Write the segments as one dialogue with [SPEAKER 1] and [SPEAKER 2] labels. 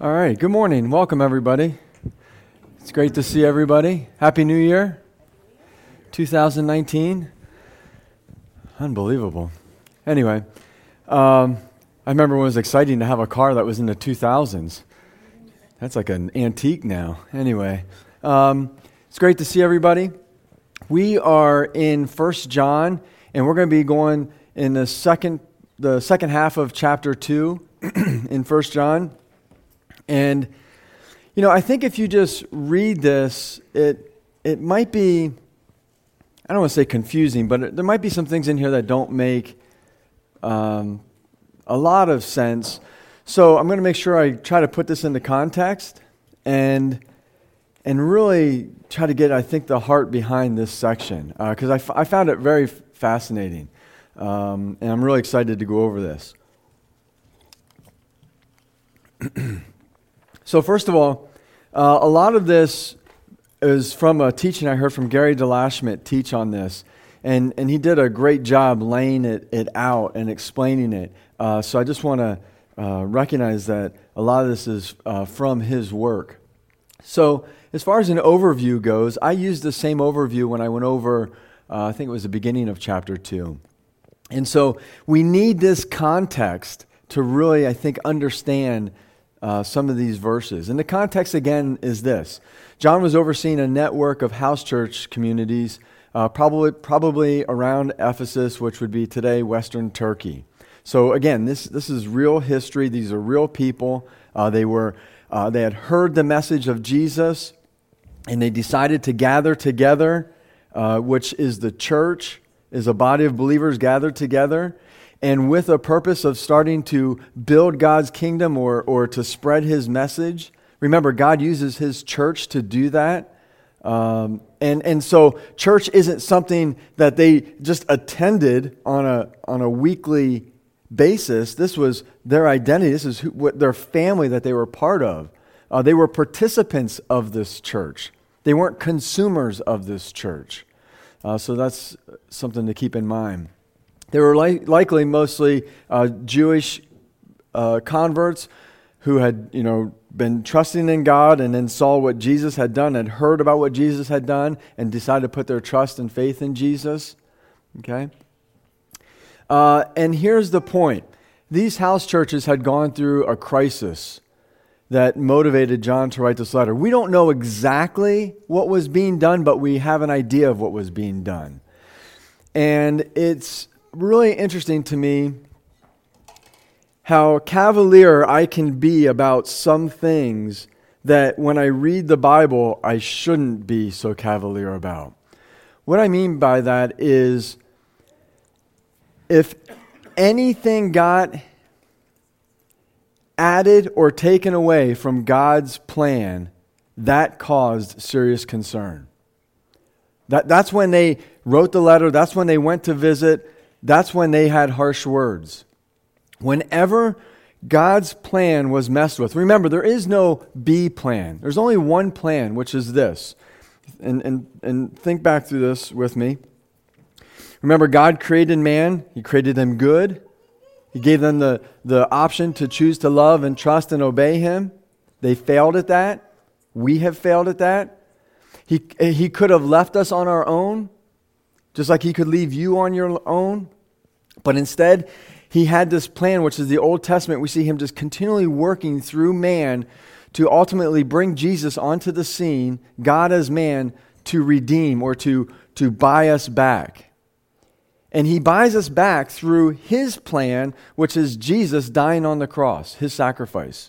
[SPEAKER 1] All right, good morning. Welcome, everybody. It's great to see everybody. Happy New Year, 2019. Unbelievable. Anyway, I remember when it was exciting to have a car that was in the 2000s. That's like an antique now. Anyway, it's great to see everybody. We are in 1 John, and we're going to be going in the second half of chapter 2 in 1 John. And, you know, I think if you just read this, it might be, I don't want to say confusing, but there might be some things in here that don't make a lot of sense. So I'm going to make sure I try to put this into context and really try to get, I think, the heart behind this section, because I found it very fascinating, and I'm really excited to go over this. So first of all, a lot of this is from a teaching I heard from Gary DeLashmutt teach on this, and he did a great job laying it out and explaining it. So I just want to recognize that a lot of this is from his work. So as far as an overview goes, I used the same overview when I went over, I think it was the beginning of chapter 2. And so we need this context to really, I think, understand some of these verses. And the context, again, is this. John was overseeing a network of house church communities, probably around Ephesus, which would be today Western Turkey. So again, this is real history. These are real people. They had heard the message of Jesus, and they decided to gather together, which is the church, is a body of believers gathered together, and with a purpose of starting to build God's kingdom or to spread His message. Remember, God uses His church to do that. And so church isn't something that they just attended on a weekly basis. This was their identity. This is their family that they were part of. They were participants of this church. They weren't consumers of this church. So that's something to keep in mind. They were likely mostly Jewish converts who had, been trusting in God and then saw what Jesus had done and heard about what Jesus had done and decided to put their trust and faith in Jesus. Okay? And here's the point. These house churches had gone through a crisis that motivated John to write this letter. We don't know exactly what was being done, but we have an idea of what was being done. And it's really interesting to me how cavalier I can be about some things that when I read the Bible, I shouldn't be so cavalier about. What I mean by that is, if anything got added or taken away from God's plan, that caused serious concern. That's when they wrote the letter, that's when they went to visit, that's when they had harsh words. Whenever God's plan was messed with, remember, there is no B plan. There's only one plan, which is this. And think back through this with me. Remember, God created man. He created them good. He gave them the option to choose to love and trust and obey Him. They failed at that. We have failed at that. He could have left us on our own, just like He could leave you on your own. But instead, He had this plan, which is the Old Testament. We see Him just continually working through man to ultimately bring Jesus onto the scene, God as man, to redeem or to buy us back. And He buys us back through His plan, which is Jesus dying on the cross, His sacrifice.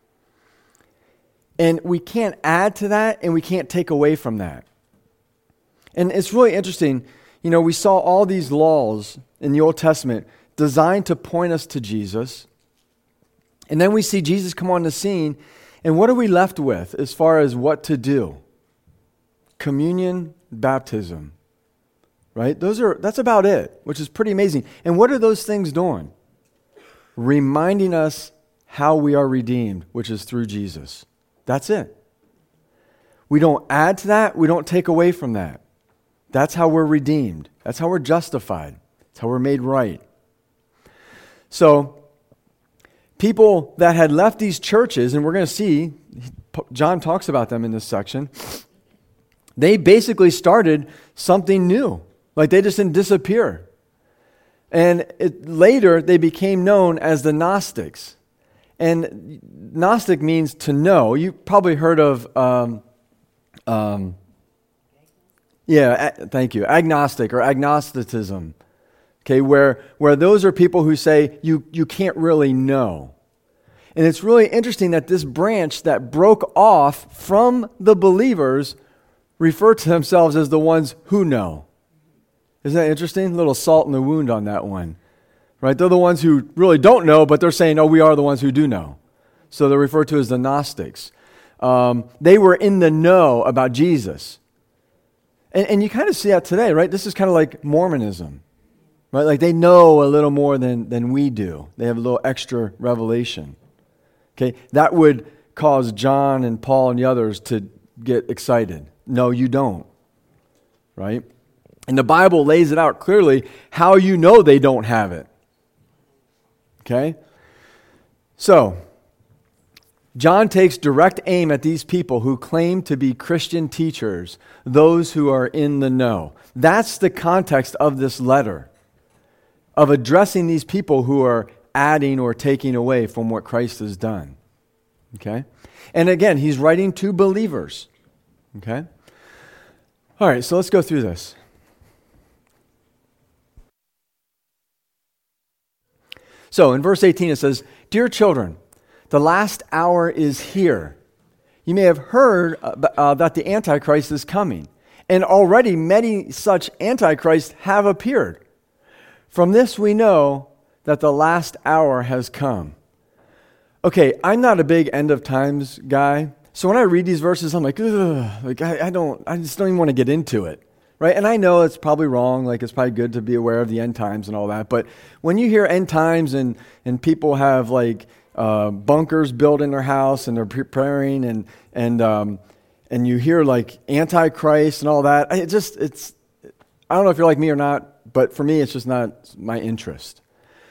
[SPEAKER 1] And we can't add to that, and we can't take away from that. And it's really interesting. We saw all these laws in the Old Testament designed to point us to Jesus. And then we see Jesus come on the scene, and what are we left with as far as what to do? Communion, baptism. Right? That's about it, which is pretty amazing. And what are those things doing? Reminding us how we are redeemed, which is through Jesus. That's it. We don't add to that. We don't take away from that. That's how we're redeemed. That's how we're justified. That's how we're made right. So people that had left these churches, and we're going to see, John talks about them in this section, they basically started something new. Like they just didn't disappear. And later, they became known as the Gnostics. And Gnostic means to know. You probably heard of, thank you, agnostic or agnosticism. Okay, where those are people who say you can't really know. And it's really interesting that this branch that broke off from the believers refer to themselves as the ones who know. Isn't that interesting? A little salt in the wound on that one. Right? They're the ones who really don't know, but they're saying, oh, we are the ones who do know. So they're referred to as the Gnostics. They were in the know about Jesus. And you kind of see that today, right? This is kind of like Mormonism. Right? Like they know a little more than we do. They have a little extra revelation. Okay? That would cause John and Paul and the others to get excited. No, you don't. Right? And the Bible lays it out clearly how you know they don't have it. Okay? So, John takes direct aim at these people who claim to be Christian teachers, those who are in the know. That's the context of this letter, of addressing these people who are adding or taking away from what Christ has done. Okay? And again, he's writing to believers. Okay? All right, so let's go through this. So in verse 18 it says, "Dear children, the last hour is here. You may have heard that the Antichrist is coming, and already many such Antichrists have appeared. From this we know that the last hour has come." Okay, I'm not a big end of times guy, so when I read these verses, I'm like, ugh, like I just don't even want to get into it. Right? And I know it's probably wrong, like it's probably good to be aware of the end times and all that, but when you hear end times and people have like bunkers built in their house and they're preparing and you hear like Antichrist and all that, I don't know if you're like me or not, but for me it's just not my interest.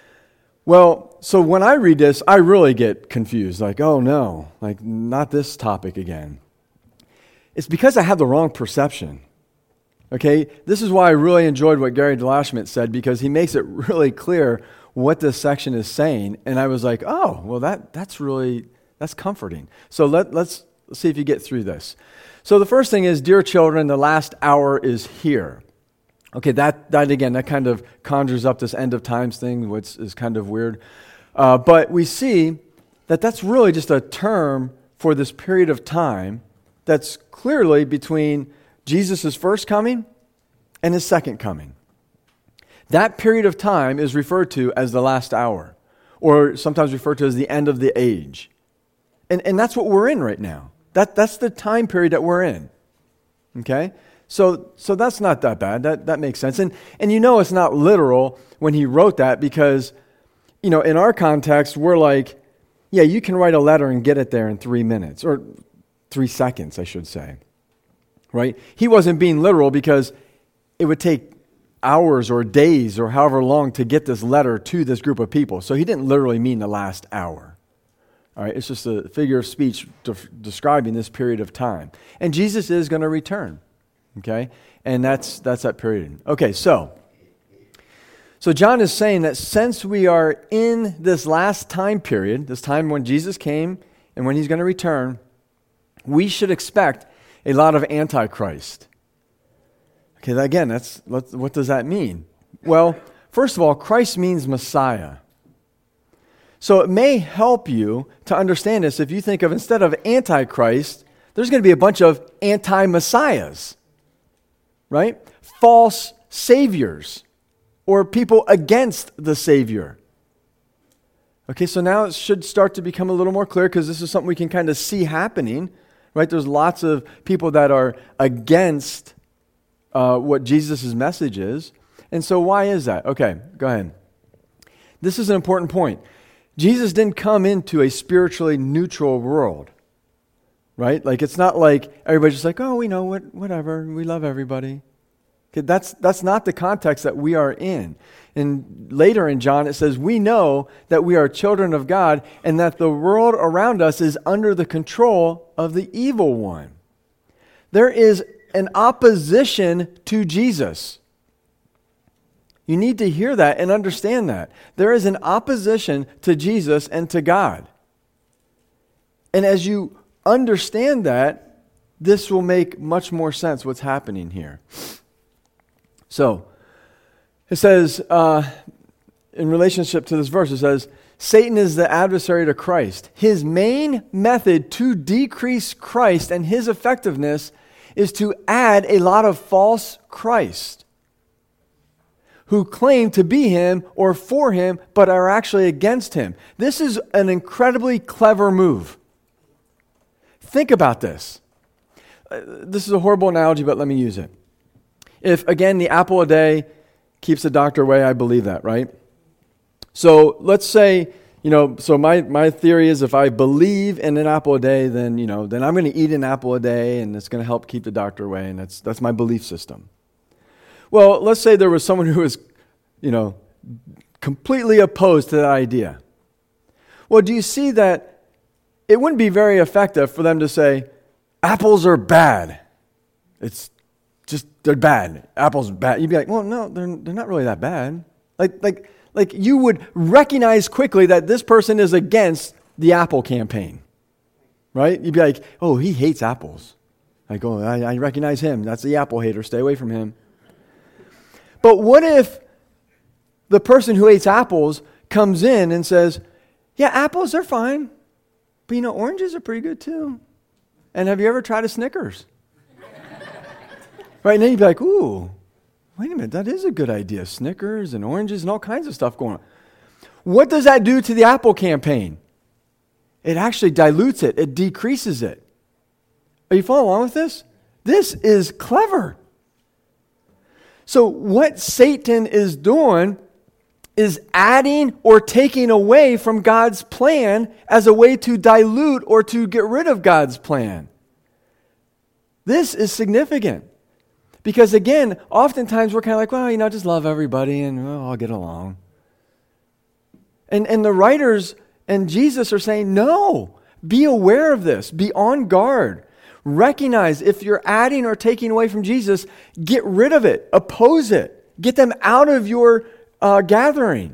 [SPEAKER 1] Well, so when I read this, I really get confused, like, oh no, like not this topic again. It's because I have the wrong perception. Okay, this is why I really enjoyed what Gary DeLashmutt said, because he makes it really clear what this section is saying. And I was like, oh, well, that's comforting. So let's see if you get through this. So the first thing is, dear children, the last hour is here. Okay, that again, that kind of conjures up this end of times thing, which is kind of weird. But we see that that's really just a term for this period of time that's clearly between Jesus' first coming and his second coming. That period of time is referred to as the last hour, or sometimes referred to as the end of the age. And that's what we're in right now. That's the time period that we're in. Okay? So that's not that bad. That makes sense. And you know it's not literal when he wrote that because, you know, in our context, we're like, yeah, you can write a letter and get it there in 3 minutes, or 3 seconds, I should say. Right? He wasn't being literal because it would take hours or days or however long to get this letter to this group of people. So he didn't literally mean the last hour. All right, it's just a figure of speech describing this period of time. And Jesus is going to return. Okay? And that's that period. Okay, so John is saying that since we are in this last time period, this time when Jesus came and when he's going to return, we should expect a lot of Antichrist. Okay, again, what does that mean? Well, first of all, Christ means Messiah. So it may help you to understand this if you think of, instead of Antichrist, there's going to be a bunch of anti-messiahs, right? False saviors, or people against the Savior. Okay, so now it should start to become a little more clear because this is something we can kind of see happening. Right? There's lots of people that are against what Jesus' message is. And so why is that? Okay, go ahead. This is an important point. Jesus didn't come into a spiritually neutral world. Right? Like it's not like everybody's just like, oh, we know whatever. We love everybody. Okay, that's not the context that we are in. And later in John, it says, we know that we are children of God and that the world around us is under the control of the evil one. There is an opposition to Jesus. You need to hear that and understand that. There is an opposition to Jesus and to God. And as you understand that, this will make much more sense what's happening here. So, it says, in relationship to this verse, it says, Satan is the adversary to Christ. His main method to decrease Christ and his effectiveness is to add a lot of false Christ who claim to be him or for him, but are actually against him. This is an incredibly clever move. Think about this. This is a horrible analogy, but let me use it. If, again, the apple a day keeps the doctor away, I believe that, right? So let's say, so my theory is if I believe in an apple a day, then I'm going to eat an apple a day and it's going to help keep the doctor away, and that's my belief system. Well, let's say there was someone who was, completely opposed to that idea. Well, do you see that it wouldn't be very effective for them to say, apples are bad. They're bad. Apples are bad. You'd be like, well, no, they're not really that bad. Like you would recognize quickly that this person is against the Apple campaign, right? You'd be like, oh, he hates apples. Like, oh, I recognize him. That's the apple hater. Stay away from him. But what if the person who hates apples comes in and says, yeah, apples are fine, but oranges are pretty good too. And have you ever tried a Snickers? Right, and then you'd be like, ooh, wait a minute, that is a good idea. Snickers and oranges and all kinds of stuff going on. What does that do to the Apple campaign? It actually dilutes it. It decreases it. Are you following along with this? This is clever. So what Satan is doing is adding or taking away from God's plan as a way to dilute or to get rid of God's plan. This is significant. Because again, oftentimes we're kind of like, well, just love everybody and I'll get along. And the writers and Jesus are saying, no, be aware of this. Be on guard. Recognize if you're adding or taking away from Jesus, get rid of it. Oppose it. Get them out of your gathering.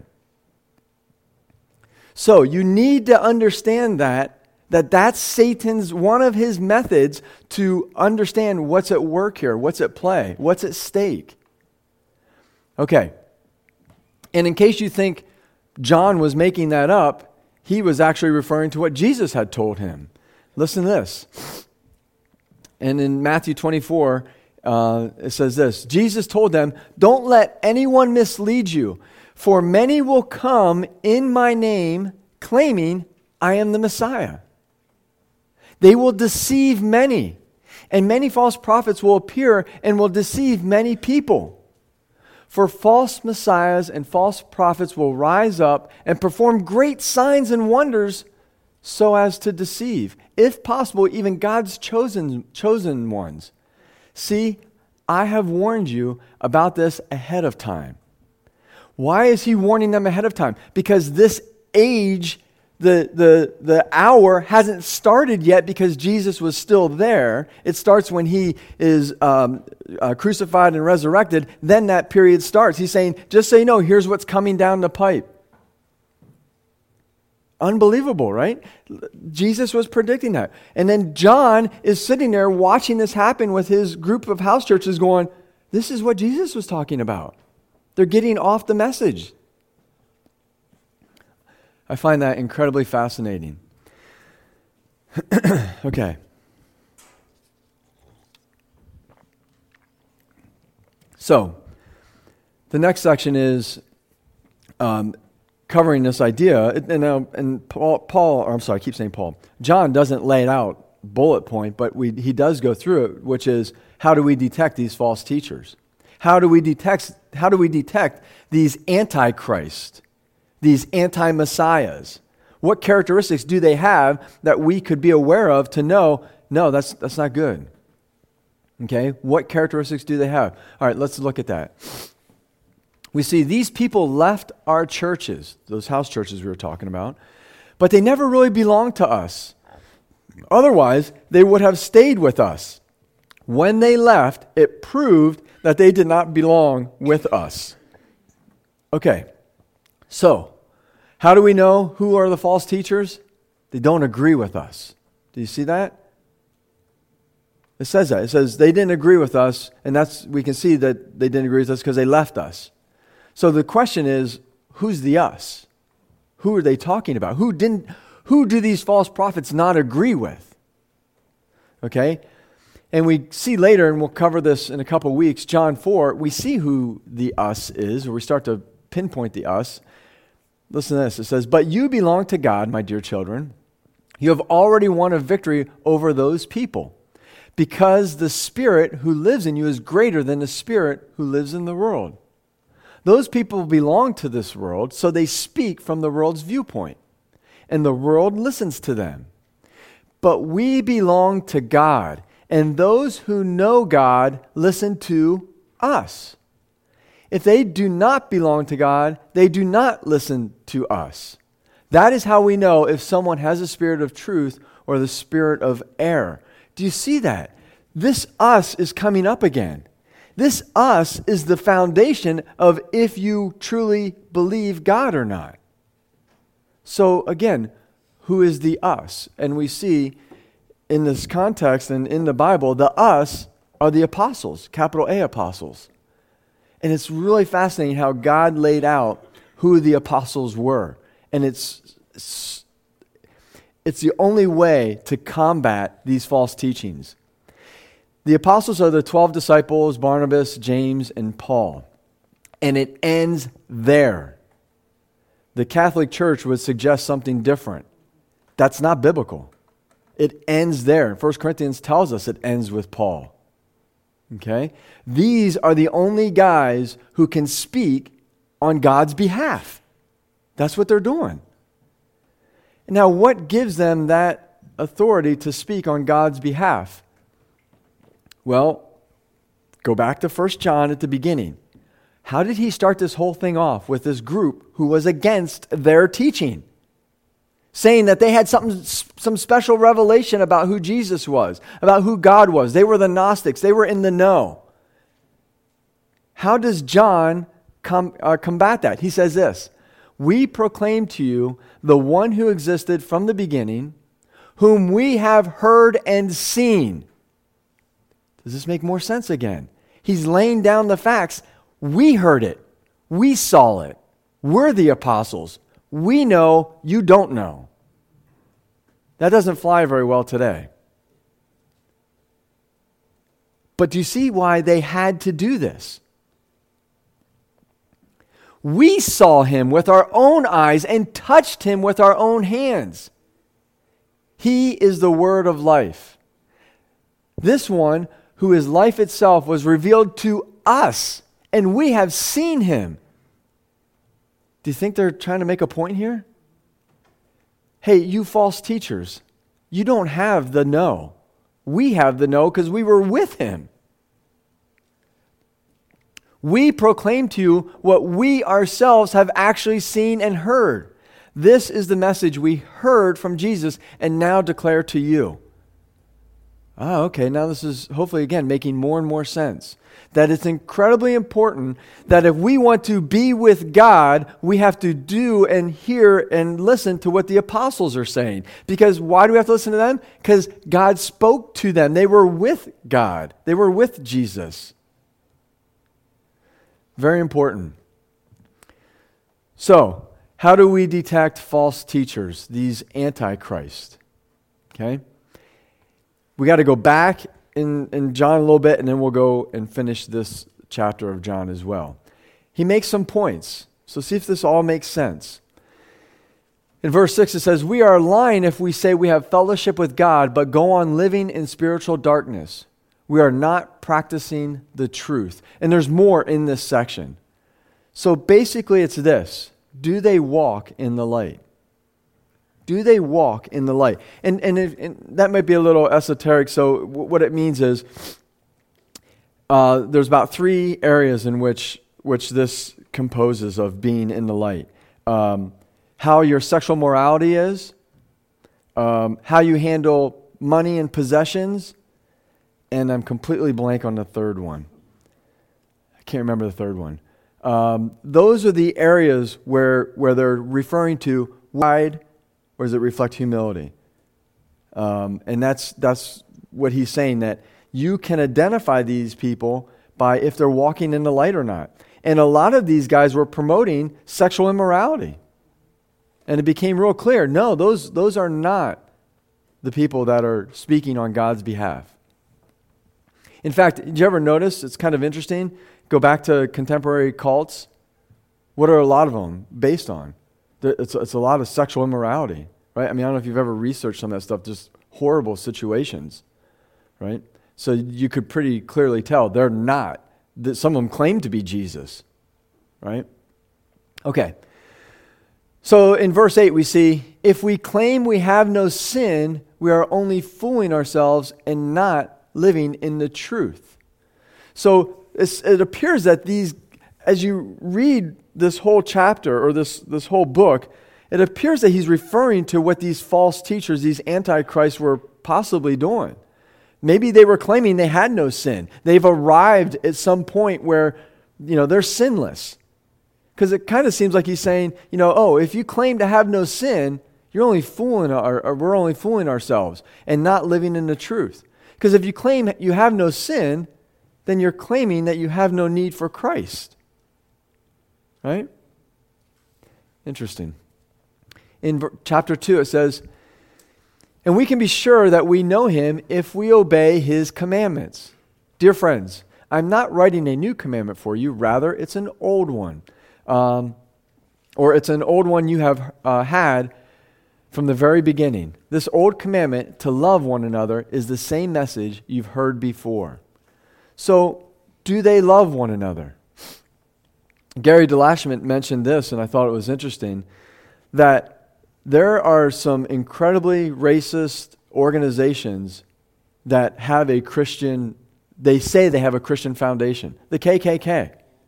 [SPEAKER 1] So you need to understand that's Satan's, one of his methods to understand what's at work here, what's at play, what's at stake. Okay. And in case you think John was making that up, he was actually referring to what Jesus had told him. Listen to this. And in Matthew 24, it says this, Jesus told them, don't let anyone mislead you, for many will come in my name claiming I am the Messiah. They will deceive many, and many false prophets will appear and will deceive many people. For false messiahs and false prophets will rise up and perform great signs and wonders so as to deceive, if possible, even God's chosen ones. See, I have warned you about this ahead of time. Why is he warning them ahead of time? Because this age, the hour hasn't started yet because Jesus was still there. It starts when he is crucified and resurrected. Then that period starts. He's saying, just so you know, here's what's coming down the pipe. Unbelievable, right? Jesus was predicting that. And then John is sitting there watching this happen with his group of house churches going, this is what Jesus was talking about. They're getting off the message. I find that incredibly fascinating. Okay. So, the next section is covering this idea. And I keep saying Paul. John doesn't lay it out bullet point, but he does go through it, which is how do we detect these false teachers? How do we detect these antichrists? These anti-messiahs? What characteristics do they have that we could be aware of to know, no, that's not good? Okay, what characteristics do they have? All right, let's look at that. We see these people left our churches, those house churches we were talking about, but they never really belonged to us. Otherwise, they would have stayed with us. When they left, it proved that they did not belong with us. Okay, so how do we know who are the false teachers? They don't agree with us. Do you see that? It says that. It says they didn't agree with us, and we can see that they didn't agree with us because they left us. So the question is, who's the us? Who are they talking about? Who do these false prophets not agree with? Okay? And we see later, and we'll cover this in a couple of weeks, John 4, we see who the us is, or we start to pinpoint the us. Listen to this. It says, "But you belong to God, my dear children. You have already won a victory over those people, because the Spirit who lives in you is greater than the spirit who lives in the world. Those people belong to this world, so they speak from the world's viewpoint, and the world listens to them. But we belong to God, and those who know God listen to us. If they do not belong to God, they do not listen to us. That is how we know if someone has a spirit of truth or the spirit of error." Do you see that? This us is coming up again. This us is the foundation of if you truly believe God or not. So again, who is the us? And we see in this context and in the Bible, the us are the apostles, capital A apostles. And it's really fascinating how God laid out who the apostles were. And it's the only way to combat these false teachings. The apostles are the 12 disciples, Barnabas, James, and Paul. And it ends there. The Catholic Church would suggest something different. That's not biblical. It ends there. 1 Corinthians tells us it ends with Paul. Okay? These are the only guys who can speak on God's behalf. That's what they're doing. Now, what gives them that authority to speak on God's behalf? Well, go back to 1 John at the beginning. How did he start this whole thing off with this group who was against their teaching? Saying that they had some special revelation about who Jesus was, about who God was. They were the Gnostics. They were in the know. How does John combat that? He says this, "We proclaim to you the one who existed from the beginning, whom we have heard and seen." Does this make more sense again? He's laying down the facts. We heard it. We saw it. We're the apostles. We know, you don't know. That doesn't fly very well today. But do you see why they had to do this? We saw him with our own eyes and touched him with our own hands. He is the word of life. This one, who is life itself, was revealed to us, and we have seen him. Do you think they're trying to make a point here? Hey, you false teachers, you don't have the know. We have the know because we were with him. We proclaim to you what we ourselves have actually seen and heard. This is the message we heard from Jesus and now declare to you. Okay, now this is hopefully again making more and more sense. That it's incredibly important that if we want to be with God, we have to do and hear and listen to what the apostles are saying. Because why do we have to listen to them? Because God spoke to them. They were with God. They were with Jesus. Very important. So, how do we detect false teachers, these antichrists? Okay? We got to go back in John a little bit, and then we'll go and finish this chapter of John as well. He makes some points. So see if this all makes sense. In verse 6 it says, "We are lying if we say we have fellowship with God, but go on living in spiritual darkness. We are not practicing the truth." And there's more in this section. So basically it's this. Do they walk in the light? Do they walk in the light? And that might be a little esoteric. So what it means is there's about 3 areas in which this composes of being in the light. How your sexual morality is, how you handle money and possessions, and I'm completely blank on the third one. I can't remember the third one. Those are the areas where they're referring to pride, or does it reflect humility? And that's what he's saying, that you can identify these people by if they're walking in the light or not. And a lot of these guys were promoting sexual immorality. And it became real clear, no, those are not the people that are speaking on God's behalf. In fact, did you ever notice, it's kind of interesting, go back to contemporary cults, what are a lot of them based on? It's a lot of sexual immorality, right? I mean, I don't know if you've ever researched some of that stuff, just horrible situations, right? So you could pretty clearly tell they're not. Some of them claim to be Jesus, right? Okay. So in verse 8 we see, if we claim we have no sin, we are only fooling ourselves and not living in the truth. So it appears that these, as you read this whole chapter or this whole book, it appears that he's referring to what these false teachers, these antichrists, were possibly doing. Maybe they were claiming they had no sin. They've arrived at some point where, they're sinless. Because it kind of seems like he's saying, if you claim to have no sin, you're only fooling, or we're only fooling ourselves and not living in the truth. Because if you claim you have no sin, then you're claiming that you have no need for Christ. Right? Interesting. In chapter 2 it says, and we can be sure that we know him if we obey his commandments. Dear friends, I'm not writing a new commandment for you. Rather, it's an old one. Or it's an old one you have had from the very beginning. This old commandment to love one another is the same message you've heard before. So, do they love one another? Gary DeLachement mentioned this, and I thought it was interesting, that there are some incredibly racist organizations that have a Christian, they say they have a Christian foundation. The KKK.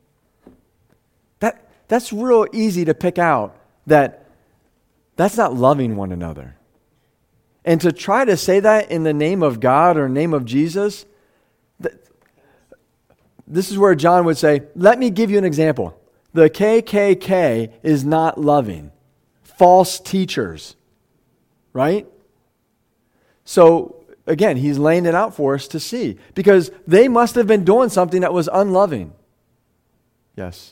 [SPEAKER 1] That's real easy to pick out that's not loving one another. And to try to say that in the name of God or name of Jesus, this is where John would say, let me give you an example. The KKK is not loving. False teachers, right? So, again, he's laying it out for us to see. Because they must have been doing something that was unloving. Yes?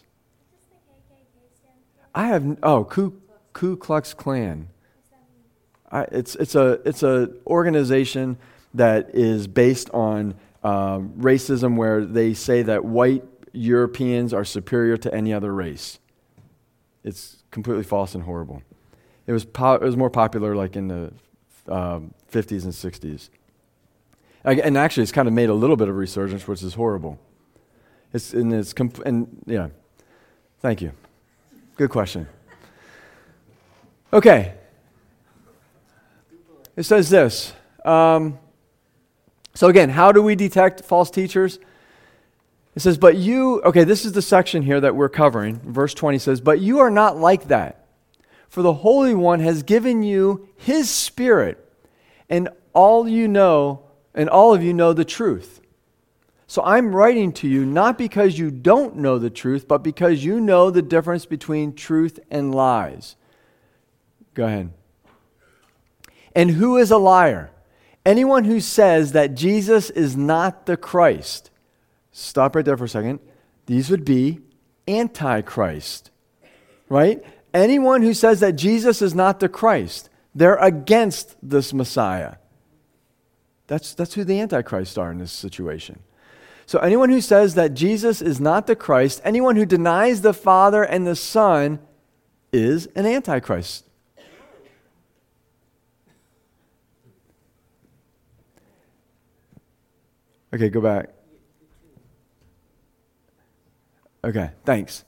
[SPEAKER 1] I have, Ku Klux Klan. It's a organization that is based on racism, where they say that white Europeans are superior to any other race. It's completely false and horrible. It was more popular like in the 50s and 60s. And actually, it's kind of made a little bit of resurgence, which is horrible. Yeah. Thank you. Good question. Okay. It says this. So again, how do we detect false teachers? It says, but you, this is the section here that we're covering. Verse 20 says, but you are not like that. For the Holy One has given you his Spirit, and all of you know the truth. So I'm writing to you not because you don't know the truth, but because you know the difference between truth and lies. Go ahead. And who is a liar? Anyone who says that Jesus is not the Christ. Stop right there for a second. These would be antichrist, right? Anyone who says that Jesus is not the Christ, they're against this Messiah. That's who the antichrists are in this situation. So anyone who says that Jesus is not the Christ, anyone who denies the Father and the Son is an antichrist. Okay, go back. Okay, thanks.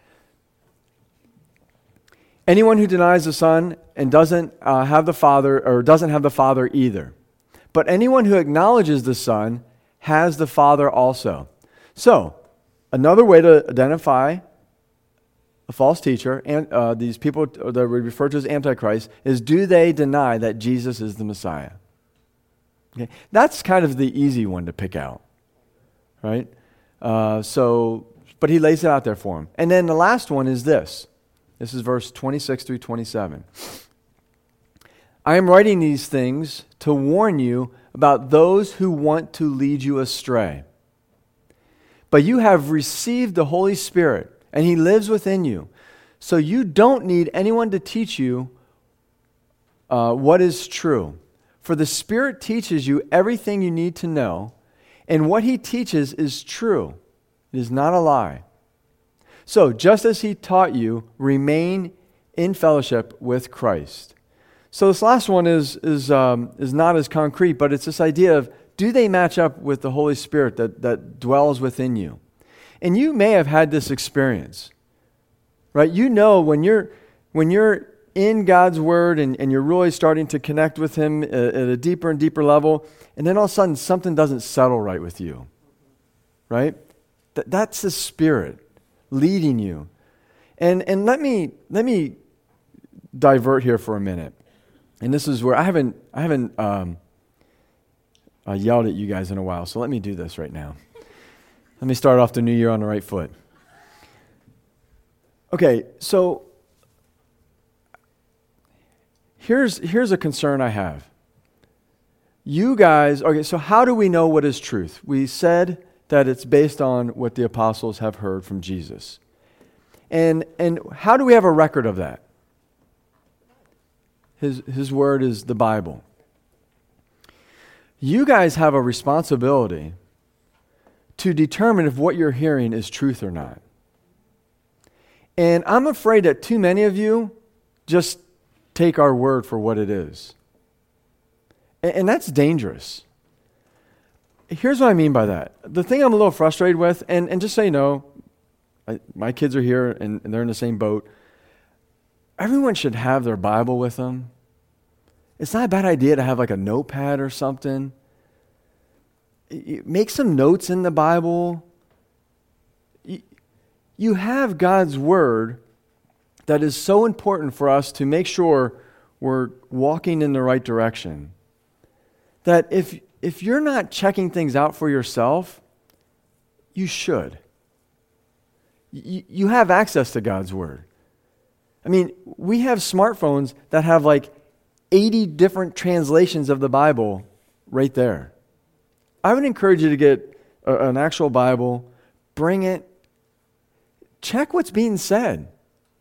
[SPEAKER 1] Anyone who denies the Son and doesn't have the Father, or doesn't have the Father either. But anyone who acknowledges the Son has the Father also. So, another way to identify a false teacher, and these people that we refer to as Antichrist, is do they deny that Jesus is the Messiah? Okay. That's kind of the easy one to pick out, right? But he lays it out there for him. And then the last one is this. This is verse 26 through 27. I am writing these things to warn you about those who want to lead you astray. But you have received the Holy Spirit, and he lives within you. So you don't need anyone to teach you what is true. For the Spirit teaches you everything you need to know, and what he teaches is true. It is not a lie. So, just as he taught you, remain in fellowship with Christ. So this last one is not as concrete, but it's this idea of, do they match up with the Holy Spirit that dwells within you? And you may have had this experience, right? You know when you're in God's Word and you're really starting to connect with Him at a deeper and deeper level, and then all of a sudden something doesn't settle right with you, right? That's the Spirit leading you. And let me divert here for a minute. And this is where I haven't yelled at you guys in a while, so let me do this right now. Let me start off the new year on the right foot. Okay, so here's a concern I have. You guys, okay, so how do we know what is truth? We said that it's based on what the apostles have heard from Jesus. And how do we have a record of that? His word is the Bible. You guys have a responsibility to determine if what you're hearing is truth or not. And I'm afraid that too many of you just take our word for what it is. And that's dangerous. Here's what I mean by that. The thing I'm a little frustrated with, and just so you know, my kids are here and they're in the same boat. Everyone should have their Bible with them. It's not a bad idea to have like a notepad or something. Make some notes in the Bible. You have God's Word that is so important for us to make sure we're walking in the right direction. That if you're not checking things out for yourself, you should. You have access to God's Word. I mean, we have smartphones that have like 80 different translations of the Bible right there. I would encourage you to get an actual Bible, bring it, check what's being said.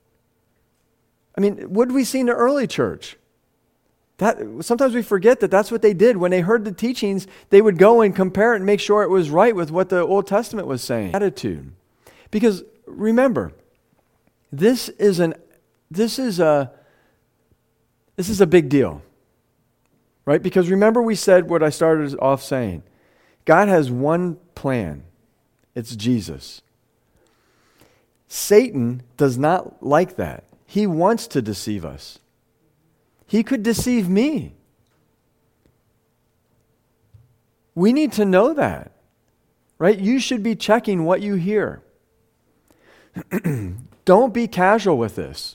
[SPEAKER 1] I mean, what did we see in the early church? Sometimes we forget that that's what they did. When they heard the teachings, they would go and compare it and make sure it was right with what the Old Testament was saying. Attitude. Because remember, this is a big deal. Right? Because remember we said what I started off saying. God has one plan. It's Jesus. Satan does not like that. He wants to deceive us. He could deceive me. We need to know that. Right? You should be checking what you hear. Don't be casual with this.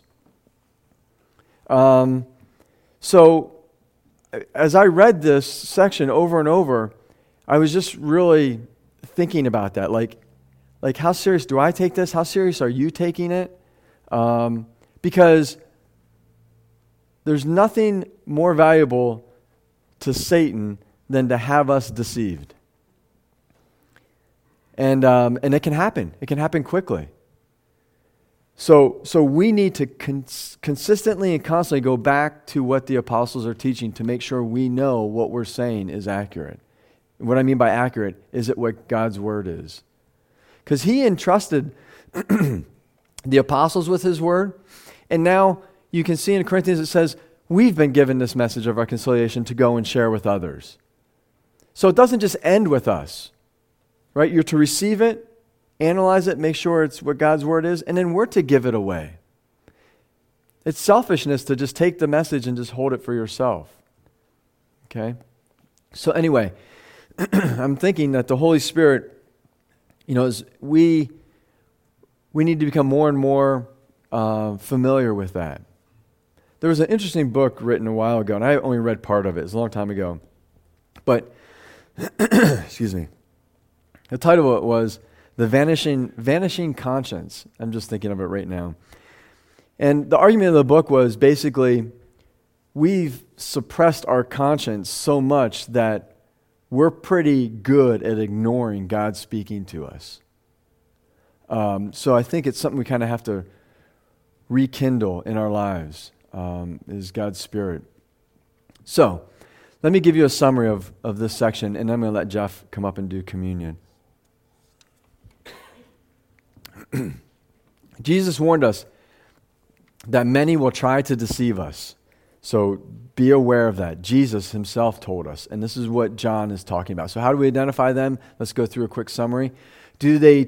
[SPEAKER 1] So, as I read this section over and over, I was just really thinking about that. Like how serious do I take this? How serious are you taking it? Because there's nothing more valuable to Satan than to have us deceived. And it can happen. It can happen quickly. So we need to consistently and constantly go back to what the apostles are teaching to make sure we know what we're saying is accurate. What I mean by accurate is it what God's word is. Because he entrusted the apostles with his word, and now you can see in Corinthians it says, we've been given this message of reconciliation to go and share with others. So it doesn't just end with us, right? You're to receive it, analyze it, make sure it's what God's word is, and then we're to give it away. It's selfishness to just take the message and just hold it for yourself. Okay? So anyway, I'm thinking that the Holy Spirit As we need to become more and more familiar with that. There was an interesting book written a while ago, and I only read part of it. It's a long time ago. But, excuse me, the title of it was The Vanishing Conscience. I'm just thinking of it right now. And the argument of the book was basically, we've suppressed our conscience so much that we're pretty good at ignoring God speaking to us. So I think it's something we kind of have to rekindle in our lives, is God's Spirit. So let me give you a summary of this section, and I'm going to let Jeff come up and do communion. Jesus warned us that many will try to deceive us. So be aware of that. Jesus himself told us, and this is what John is talking about. So how do we identify them? Let's go through a quick summary. Does the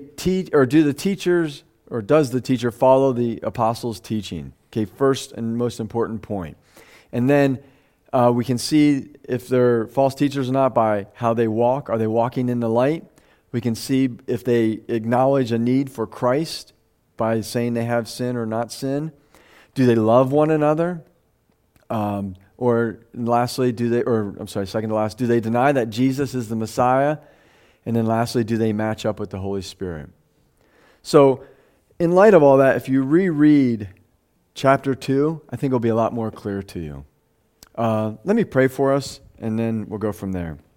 [SPEAKER 1] teacher follow the apostles' teaching? Okay, first and most important point. And then we can see if they're false teachers or not by how they walk. Are they walking in the light? We can see if they acknowledge a need for Christ by saying they have sin or not sin. Do they love one another? Or lastly, second to last, do they deny that Jesus is the Messiah? And then lastly, do they match up with the Holy Spirit? So, in light of all that, if you reread chapter 2, I think it'll be a lot more clear to you. Let me pray for us, and then we'll go from there.